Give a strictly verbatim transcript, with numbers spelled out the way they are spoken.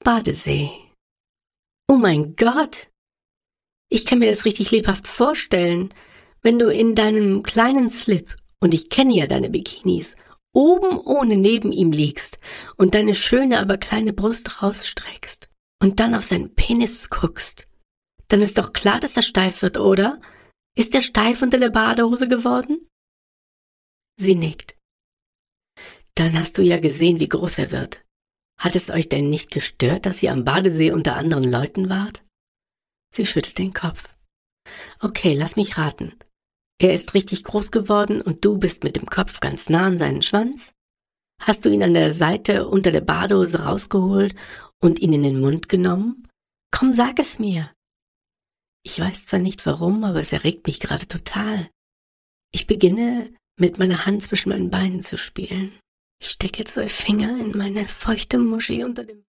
Badesee. Oh mein Gott! Ich kann mir das richtig lebhaft vorstellen, wenn du in deinem kleinen Slip, und ich kenne ja deine Bikinis, oben ohne neben ihm liegst und deine schöne, aber kleine Brust rausstreckst und dann auf seinen Penis guckst. Dann ist doch klar, dass er steif wird, oder? Ist er steif unter der Badehose geworden? Sie nickt. Dann hast du ja gesehen, wie groß er wird. Hat es euch denn nicht gestört, dass ihr am Badesee unter anderen Leuten wart? Sie schüttelt den Kopf. Okay, lass mich raten. Er ist richtig groß geworden und du bist mit dem Kopf ganz nah an seinen Schwanz? Hast du ihn an der Seite unter der Badehose rausgeholt und ihn in den Mund genommen? Komm, sag es mir. Ich weiß zwar nicht warum, aber es erregt mich gerade total. Ich beginne, mit meiner Hand zwischen meinen Beinen zu spielen. Ich stecke zwei Finger in meine feuchte Muschi unter dem